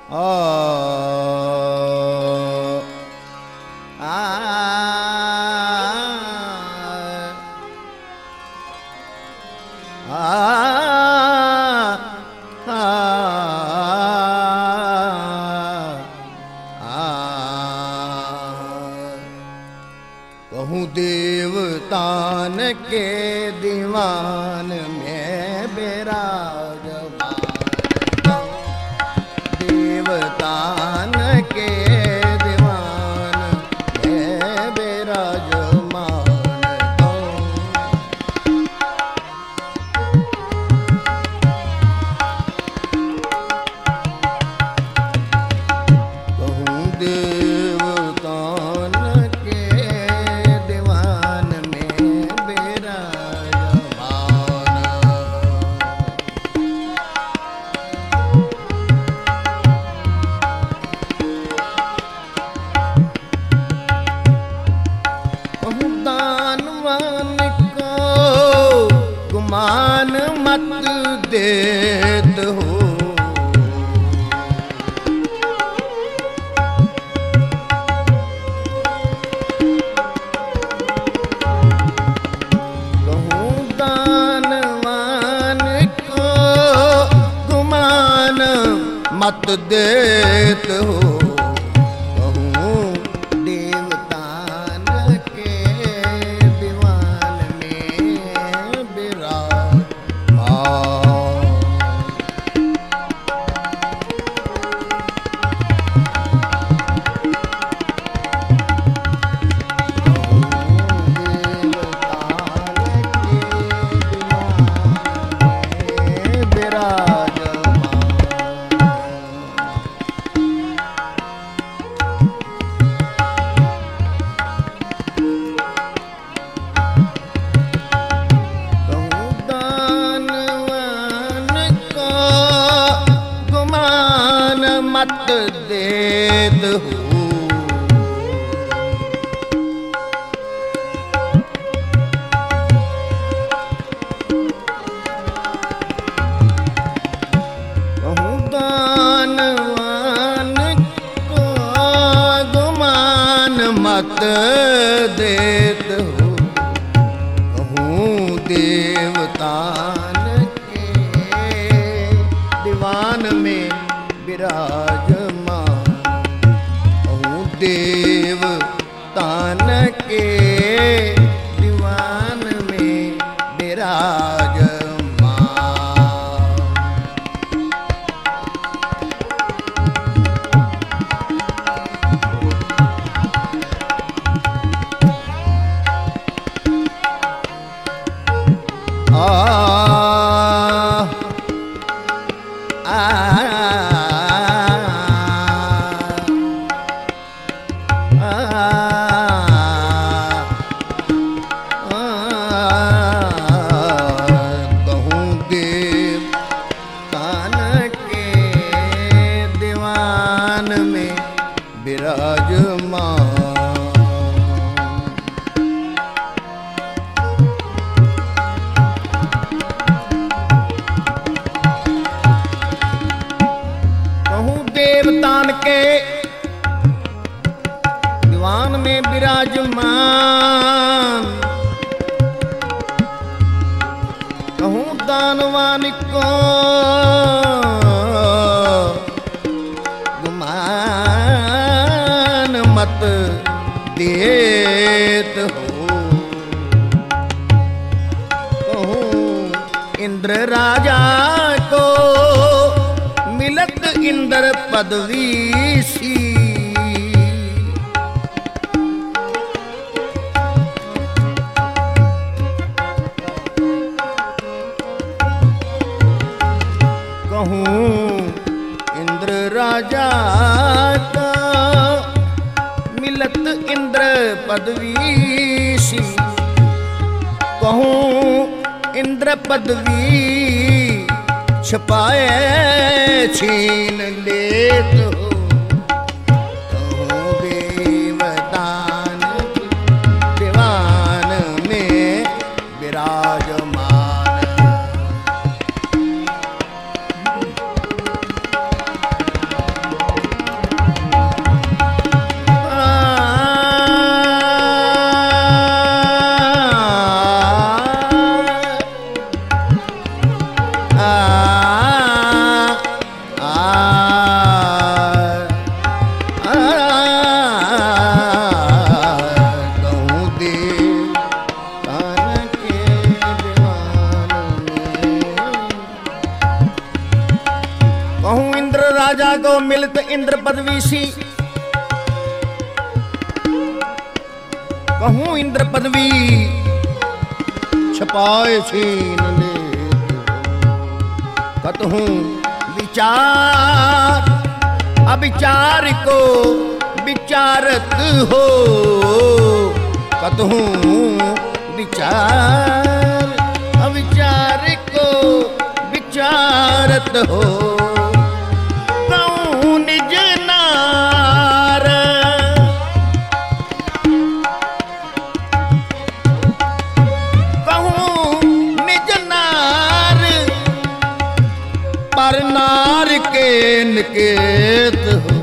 कहूँ देवतान के दीवान में विराजमान, देवतान के दीवान में विराजमान। कहूँ देवतान मान मत देत हो, कहूँ दानवान को गुमान मत देत हो। मत देत हो, कहूँ दानवान को गुमान मत देत हो। कहूँ देवतान के दीवान में विराजमान, कहूँ देवतान के दीवान में विराजमान। कहूँ देवतान के दीवान में विराजमान, कहूँ देवतान के दीवान में विराजमान। कहूँ दानवान को गुमान मत देत हो। कहूँ इंद्र राजा को मिलत इंद्र पदवी सी, कहूँ इंद्र राजा का मिलत इंद्र पदवी सी। कहूँ इंद्र पदवी छपाए छीन लेत हो। कहूँ देवतान दीवान में विराजमान, राजा को मिलत इंद्र पदवी सी। कहूं इंद्र पदवी छपाए छीन ले, कतहूं विचार अविचार को विचारत हो, कतहूं विचार अविचार को विचारत हो। कहूं निज नार पर नार के निकेत हो।